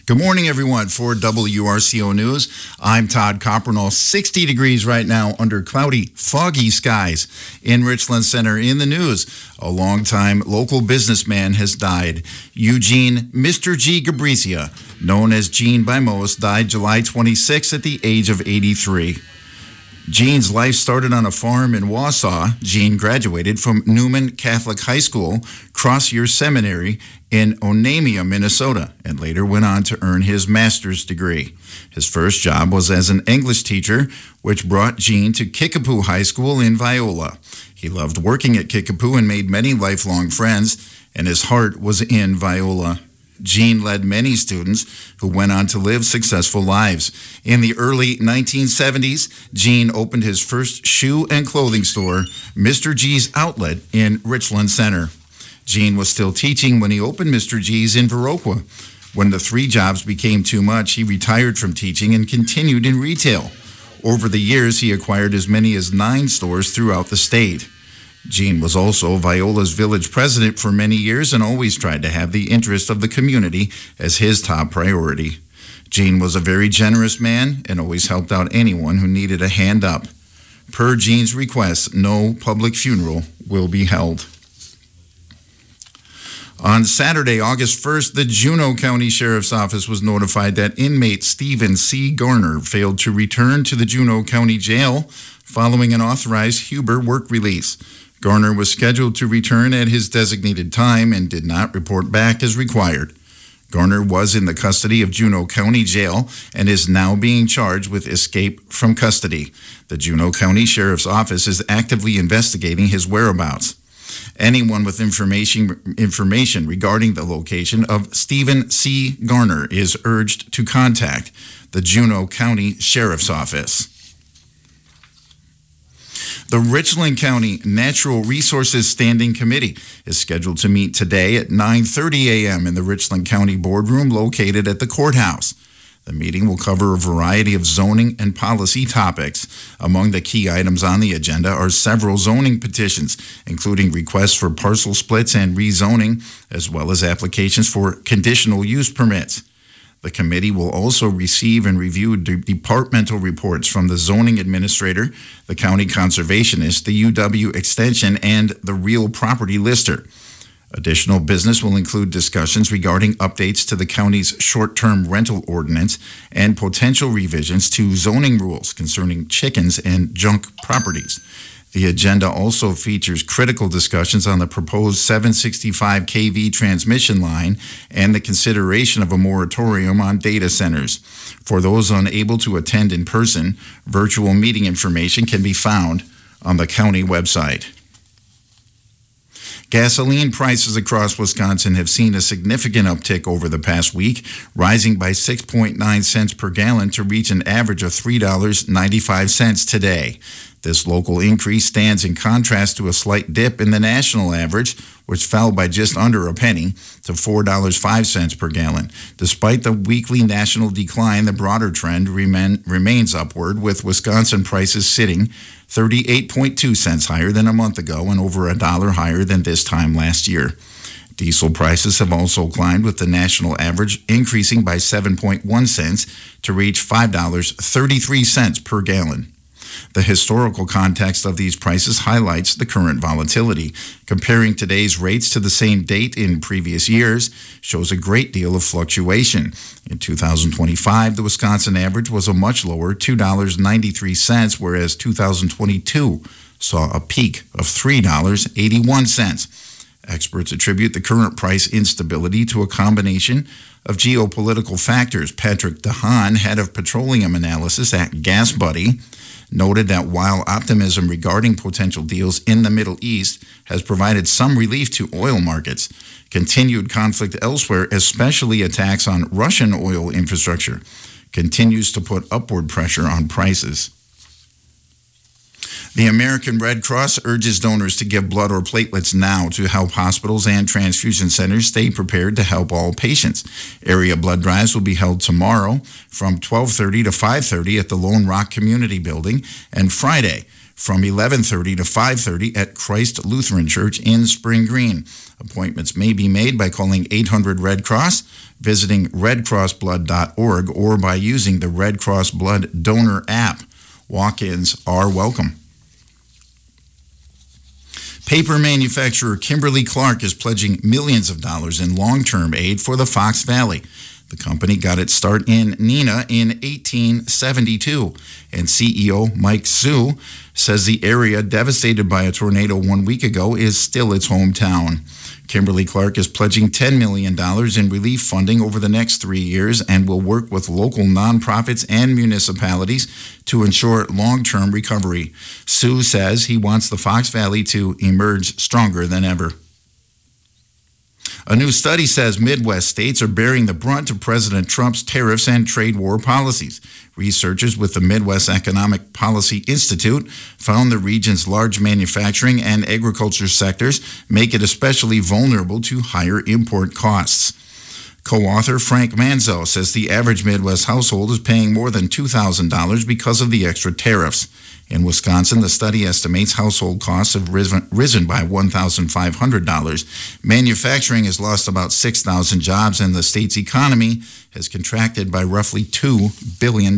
Good morning, everyone. For WRCO News, I'm Todd Coppernall. 60 degrees right now under cloudy, foggy skies in Richland Center. In the news, a longtime local businessman has died. Eugene Mr. G. Gabrizia, known as Gene by most, died July 26 at the age of 83. Gene's life started on a farm in Wausau. Gene graduated from Newman Catholic High School, Crossier Seminary in Onamia, Minnesota, and later went on to earn his master's degree. His first job was as an English teacher, which brought Gene to Kickapoo High School in Viola. He loved working at Kickapoo and made many lifelong friends, and his heart was in Viola. Gene led many students who went on to live successful lives. In the early 1970s, Gene opened his first shoe and clothing store, Mr. G's Outlet, in Richland Center. Gene was still teaching when he opened Mr. G's in Viroqua. When the 3 jobs became too much, he retired from teaching and continued in retail. Over the years, he acquired as many as 9 stores throughout the state. Gene was also Viola's village president for many years and always tried to have the interest of the community as his top priority. Gene was a very generous man and always helped out anyone who needed a hand up. Per Gene's request, no public funeral will be held. On Saturday, August 1st, the Juneau County Sheriff's Office was notified that inmate Stephen C. Garner failed to return to the Juneau County Jail following an authorized Huber work release. Garner was scheduled to return at his designated time and did not report back as required. Garner was in the custody of Juneau County Jail and is now being charged with escape from custody. The Juneau County Sheriff's Office is actively investigating his whereabouts. Anyone with information regarding the location of Stephen C. Garner is urged to contact the Juneau County Sheriff's Office. The Richland County Natural Resources Standing Committee is scheduled to meet today at 9:30 a.m. in the Richland County Boardroom located at the courthouse. The meeting will cover a variety of zoning and policy topics. Among the key items on the agenda are several zoning petitions, including requests for parcel splits and rezoning, as well as applications for conditional use permits. The committee will also receive and review departmental reports from the zoning administrator, the county conservationist, the UW Extension, and the real property lister. Additional business will include discussions regarding updates to the county's short-term rental ordinance and potential revisions to zoning rules concerning chickens and junk properties. The agenda also features critical discussions on the proposed 765 kV transmission line and the consideration of a moratorium on data centers. For those unable to attend in person, virtual meeting information can be found on the county website. Gasoline prices across Wisconsin have seen a significant uptick over the past week, rising by 6.9 cents per gallon to reach an average of $3.95 today. This local increase stands in contrast to a slight dip in the national average, which fell by just under a penny to $4.05 per gallon. Despite the weekly national decline, the broader trend remains upward, with Wisconsin prices sitting 38.2 cents higher than a month ago and over $1 higher than this time last year. Diesel prices have also climbed, with the national average increasing by 7.1 cents to reach $5.33 per gallon. The historical context of these prices highlights the current volatility. Comparing today's rates to the same date in previous years shows a great deal of fluctuation. In 2025, the Wisconsin average was a much lower $2.93, whereas 2022 saw a peak of $3.81. Experts attribute the current price instability to a combination of geopolitical factors. Patrick DeHaan, head of petroleum analysis at GasBuddy, noted that while optimism regarding potential deals in the Middle East has provided some relief to oil markets, continued conflict elsewhere, especially attacks on Russian oil infrastructure, continues to put upward pressure on prices. The American Red Cross urges donors to give blood or platelets now to help hospitals and transfusion centers stay prepared to help all patients. Area blood drives will be held tomorrow from 12:30 to 5:30 at the Lone Rock Community Building and Friday from 11:30 to 5:30 at Christ Lutheran Church in Spring Green. Appointments may be made by calling 800-RED-CROSS, visiting redcrossblood.org, or by using the Red Cross Blood Donor app. Walk-ins are welcome. Paper manufacturer Kimberly-Clark is pledging millions of dollars in long-term aid for the Fox Valley. The company got its start in Neenah in 1872, and CEO Mike Hsu says the area devastated by a tornado 1 week ago is still its hometown. Kimberly-Clark is pledging $10 million in relief funding over the next 3 years and will work with local nonprofits and municipalities to ensure long-term recovery. Hsu says he wants the Fox Valley to emerge stronger than ever. A new study says Midwest states are bearing the brunt of President Trump's tariffs and trade war policies. Researchers with the Midwest Economic Policy Institute found the region's large manufacturing and agriculture sectors make it especially vulnerable to higher import costs. Co-author Frank Manzo says the average Midwest household is paying more than $2,000 because of the extra tariffs. In Wisconsin, the study estimates household costs have risen by $1,500. Manufacturing has lost about 6,000 jobs, and the state's economy has contracted by roughly $2 billion.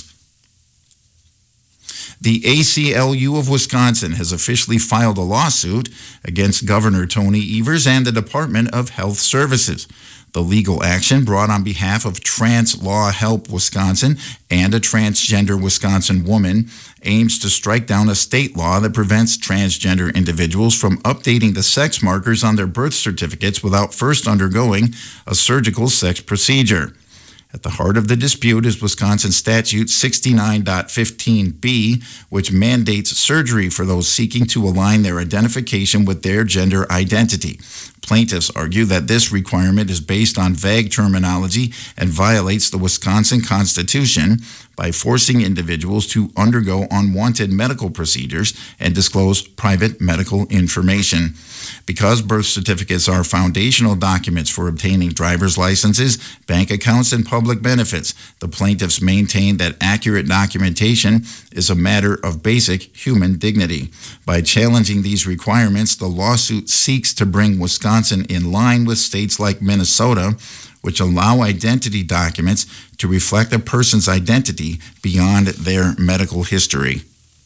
The ACLU of Wisconsin has officially filed a lawsuit against Governor Tony Evers and the Department of Health Services. The legal action, brought on behalf of Trans Law Help Wisconsin and a transgender Wisconsin woman, aims to strike down a state law that prevents transgender individuals from updating the sex markers on their birth certificates without first undergoing a surgical sex procedure. At the heart of the dispute is Wisconsin Statute 69.15b, which mandates surgery for those seeking to align their identification with their gender identity. Plaintiffs argue that this requirement is based on vague terminology and violates the Wisconsin Constitution by forcing individuals to undergo unwanted medical procedures and disclose private medical information. Because birth certificates are foundational documents for obtaining driver's licenses, bank accounts, and public benefits, the plaintiffs maintain that accurate documentation is a matter of basic human dignity. By challenging these requirements, the lawsuit seeks to bring Wisconsin in line with states like Minnesota, which allow identity documents to reflect a person's identity beyond their medical history.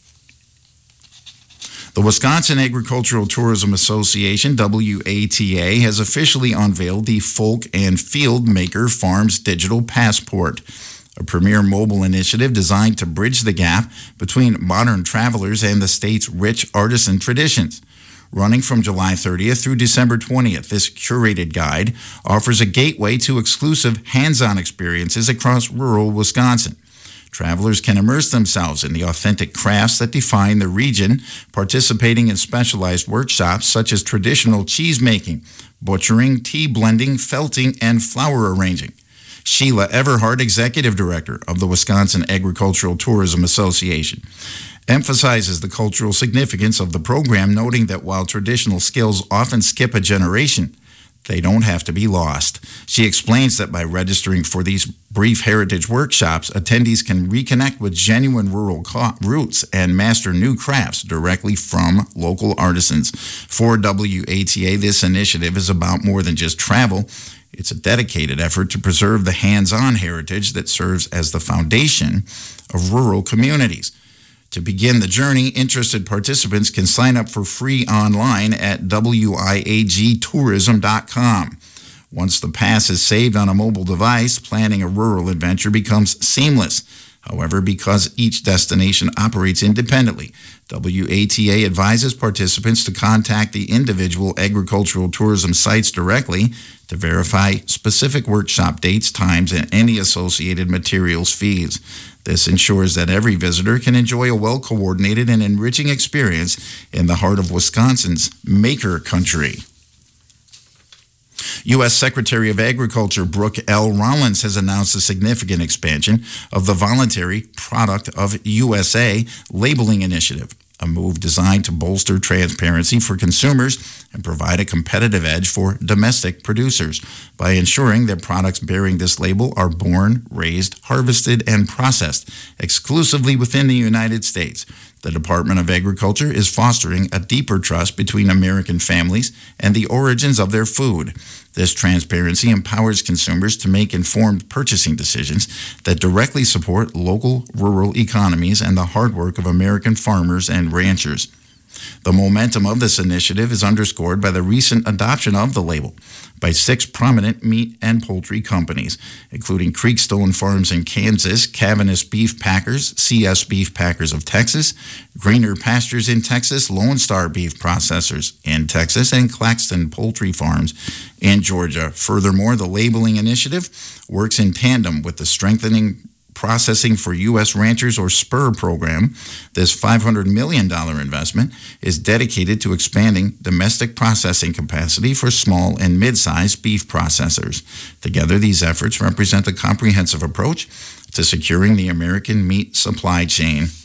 The Wisconsin Agricultural Tourism Association, WATA, has officially unveiled the Folk and Field Maker Farms Digital Passport, a premier mobile initiative designed to bridge the gap between modern travelers and the state's rich artisan traditions. Running from July 30th through December 20th, this curated guide offers a gateway to exclusive hands-on experiences across rural Wisconsin. Travelers can immerse themselves in the authentic crafts that define the region, participating in specialized workshops such as traditional cheese making, butchering, tea blending, felting, and flower arranging. Sheila Everhart, Executive Director of the Wisconsin Agricultural Tourism Association, emphasizes the cultural significance of the program, noting that while traditional skills often skip a generation, they don't have to be lost. She explains that by registering for these brief heritage workshops, attendees can reconnect with genuine rural roots and master new crafts directly from local artisans. For WATA, this initiative is about more than just travel. It's a dedicated effort to preserve the hands-on heritage that serves as the foundation of rural communities. To begin the journey, interested participants can sign up for free online at wiagtourism.com. Once the pass is saved on a mobile device, planning a rural adventure becomes seamless. However, because each destination operates independently, WATA advises participants to contact the individual agricultural tourism sites directly to verify specific workshop dates, times, and any associated materials fees. This ensures that every visitor can enjoy a well-coordinated and enriching experience in the heart of Wisconsin's Maker Country. U.S. Secretary of Agriculture Brooke L. Rollins has announced a significant expansion of the voluntary Product of USA labeling initiative, a move designed to bolster transparency for consumers and provide a competitive edge for domestic producers by ensuring that products bearing this label are born, raised, harvested, and processed exclusively within the United States. The Department of Agriculture is fostering a deeper trust between American families and the origins of their food. This transparency empowers consumers to make informed purchasing decisions that directly support local rural economies and the hard work of American farmers and ranchers. The momentum of this initiative is underscored by the recent adoption of the label by 6 prominent meat and poultry companies, including Creekstone Farms in Kansas, Cavaniss Beef Packers, CS Beef Packers of Texas, Greener Pastures in Texas, Lone Star Beef Processors in Texas, and Claxton Poultry Farms in Georgia. Furthermore, the labeling initiative works in tandem with the Strengthening Processing for U.S. Ranchers, or SPUR program. This $500 million investment is dedicated to expanding domestic processing capacity for small and mid-sized beef processors. Together, these efforts represent a comprehensive approach to securing the American meat supply chain.